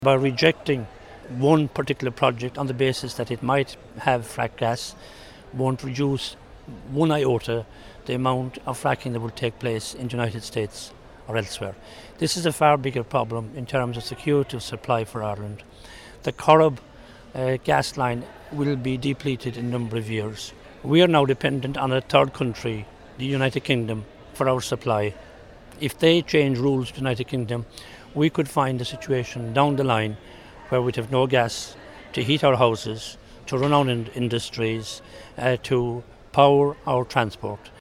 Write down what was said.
By rejecting one particular project on the basis that it might have frack gas won't reduce one iota the amount of fracking that will take place in the United States or elsewhere. This is a far bigger problem in terms of security of supply for Ireland. The Corrib gas line will be depleted in a number of years. We are now dependent on a third country, the United Kingdom, for our supply. If they change rules in the United Kingdom, we could find a situation down the line where we'd have no gas to heat our houses, to run our industries, to power our transport.